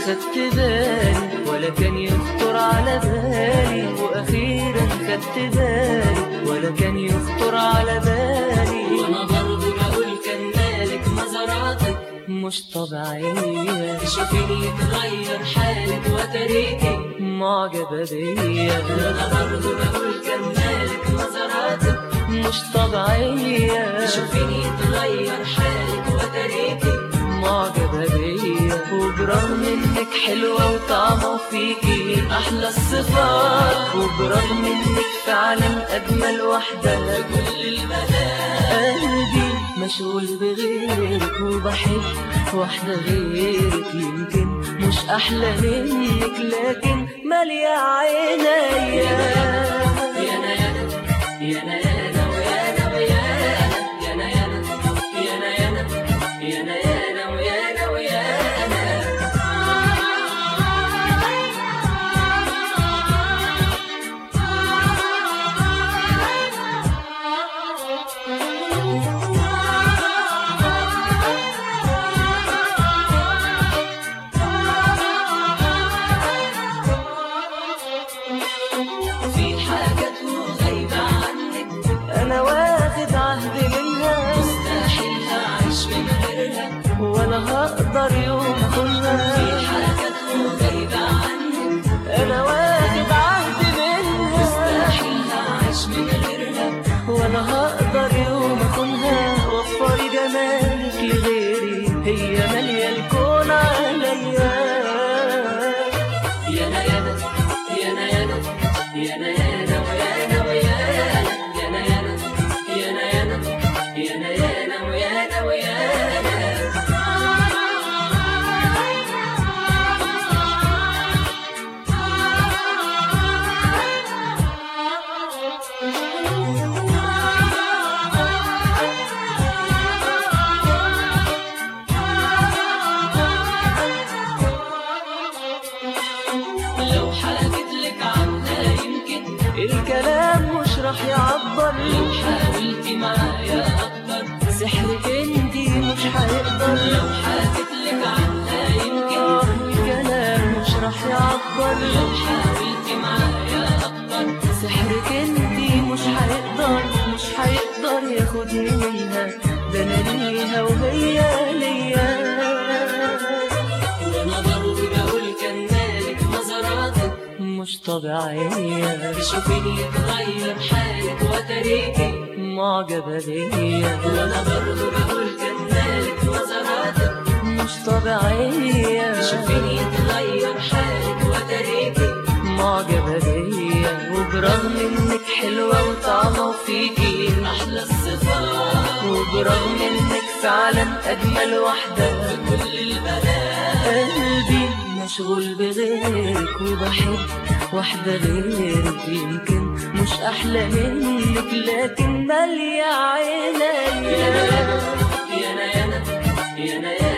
خدت بالي ولا كان يخطر على بالي، واخيرا خدت بالي ولا كان يخطر على بالي. وانا برضه بقول كان مالك نظراتك مش طبيعية، تشوفيني يتغير حالك وتريكي معجبة بيا. وانا برضه بقول كان مالك نظراتك مش طبيعية، تشوفيني يتغير حالك وتريكي معجبة بيا. وبرغم انك حلوة وطعمة فيكي احلى الصفات، وبرغم انك فعلا اجمل واحدة في كل البنات، قلبي مشغول بغيرك وبحب واحدة غيرك. يمكن مش احلى منك لكن مالية عينيا. يا انا يا انا يا انا يا انا ويا انا ويا انا، يا انا يا انا يا انا يا انا يا انا ويا انا ويا انا. في حاجات غايبة عنك انا واخد عهد منها، مستحيل أعيش من غيرها ولا هقدر يوم اخونها. في حاجات غايبة عنك انا واخد عهد منها، مستحيل أعيش من غيرها ولا هقدر يوم اخونها. وفري جمالك لغيري، هي مالية الكون عليا. يا أنا يا أنا يا أنا يا أنا يا أنا يا أنا ويا أنا ويا أنا، يا أنا يا أنا يا أنا يا أنا يا أنا يا أنا ويا أنا ويا أنا. لو حكيت لك عنها يمكن الكلام مش راح يعبر، لو حاولتي معايا أكتر سحرك انتي مش هيقدر. لو حكيت لك عنها يمكن الكلام مش راح يعبر، لو حاولتي معايا أكتر سحرك انتي مش هيقدر. مش هيقدر ياخدني منها، ده انا ليها وهي ليا. وانا برضه بقول كان مالك نظراتك مش طبيعية، تشوفيني يتغير حالك وتريكي معجبة بيا. وانا برضه بقول كان مالك نظراتك مش طبيعية، تشوفيني يتغير حالك وتريكي معجبة بيا. وبرغم انك حلوة وطعمة فيكي احلى الصفات، وبرغم انك فعلا اجمل واحدة في كل البنات، قلبي مشغول بغيرك وبحب واحدة غيرك. يمكن مش احلى منك لكن مالية عينيا. يا أنا يا أنا يا أنا يا أنا